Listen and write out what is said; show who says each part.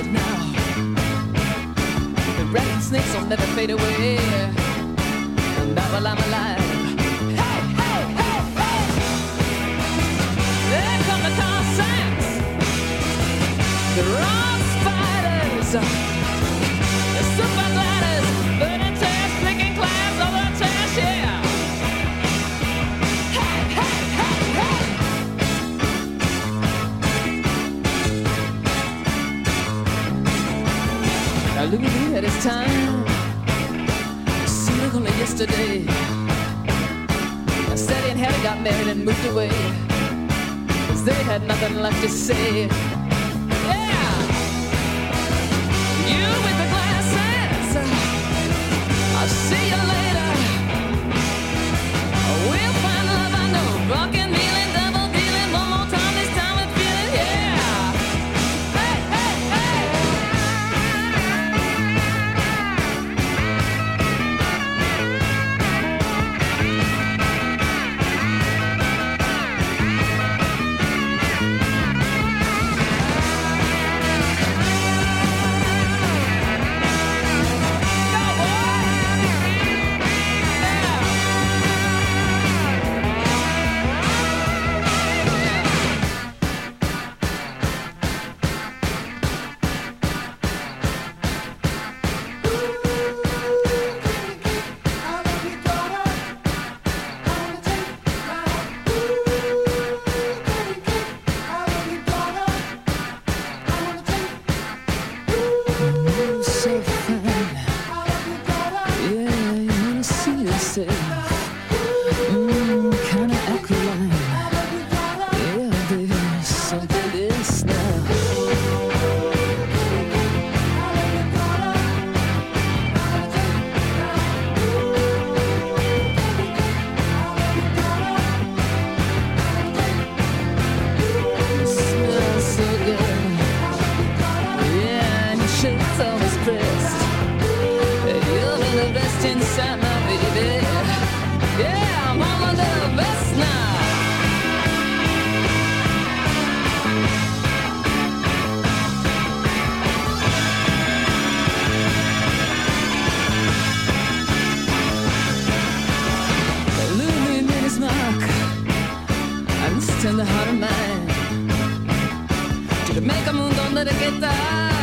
Speaker 1: it now. The red snakes will never fade away. And now while I'm alive. Hey, hey, hey, hey! There come the Cossacks. The rock spiders. The super gliders. Burning trash, flicking clams over the trash, yeah. Hey, hey, hey, hey! Now look at me at this time. See, look only yesterday. Sally and Harry got married and moved away. 'Cause they had nothing left to say. Yeah! You with the glasses. I'll see you later. We'll find love, I know. Rockin', kneeling, double dealing. One more time, this time with feeling, yeah! Hey, hey, hey! Tender heart of mine to make a moon, don't let it get down.